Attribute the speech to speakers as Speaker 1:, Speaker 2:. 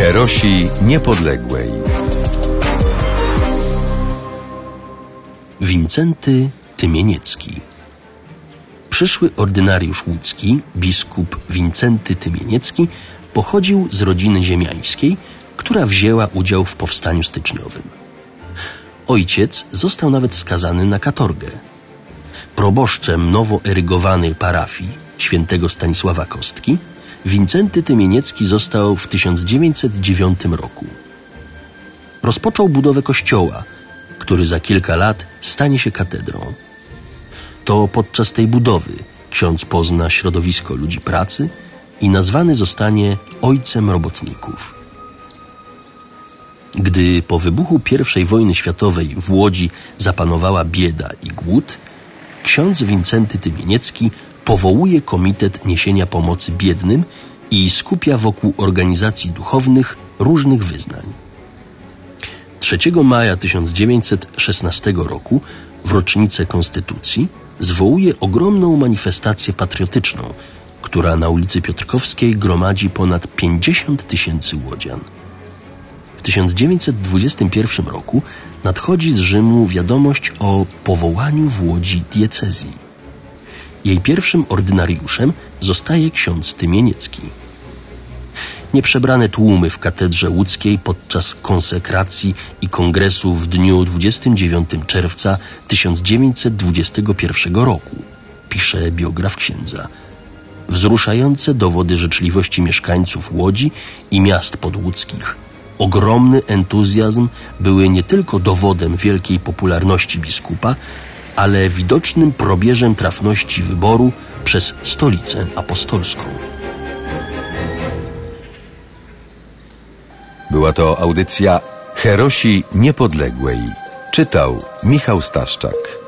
Speaker 1: Herosi Niepodległej.
Speaker 2: Wincenty Tymieniecki. Przyszły ordynariusz łódzki, biskup Wincenty Tymieniecki, pochodził z rodziny ziemiańskiej, która wzięła udział w powstaniu styczniowym. Ojciec został nawet skazany na katorgę. Proboszczem nowo erygowanej parafii świętego Stanisława Kostki Wincenty Tymieniecki został w 1909 roku. Rozpoczął budowę kościoła, który za kilka lat stanie się katedrą. To podczas tej budowy ksiądz pozna środowisko ludzi pracy i nazwany zostanie ojcem robotników. Gdy po wybuchu I wojny światowej w Łodzi zapanowała bieda i głód, ksiądz Wincenty Tymieniecki powołuje Komitet Niesienia Pomocy Biednym i skupia wokół organizacji duchownych różnych wyznań. 3 maja 1916 roku, w rocznicę Konstytucji, zwołuje ogromną manifestację patriotyczną, która na ulicy Piotrkowskiej gromadzi ponad 50 000 łodzian. W 1921 roku nadchodzi z Rzymu wiadomość o powołaniu w Łodzi diecezji. Jej pierwszym ordynariuszem zostaje ksiądz Tymieniecki. Nieprzebrane tłumy w katedrze łódzkiej podczas konsekracji i kongresu w dniu 29 czerwca 1921 roku, pisze biograf księdza. Wzruszające dowody życzliwości mieszkańców Łodzi i miast podłódzkich, ogromny entuzjazm były nie tylko dowodem wielkiej popularności biskupa, ale widocznym probierzem trafności wyboru przez Stolicę Apostolską.
Speaker 1: Była to audycja Herosi Niepodległej. Czytał Michał Staszczak.